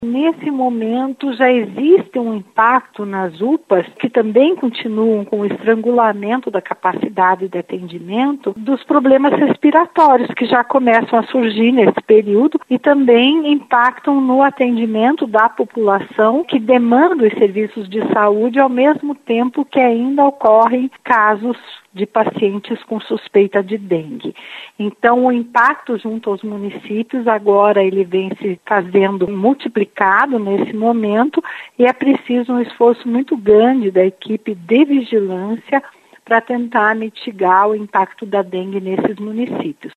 Nesse momento já existe um impacto nas UPAs que também continuam com o estrangulamento da capacidade de atendimento dos problemas respiratórios que já começam a surgir nesse período e também impactam no atendimento da população que demanda os serviços de saúde ao mesmo tempo que ainda ocorrem casos de pacientes com suspeita de dengue. Então, o impacto junto aos municípios, agora ele vem se fazendo multiplicado nesse momento e é preciso um esforço muito grande da equipe de vigilância para tentar mitigar o impacto da dengue nesses municípios.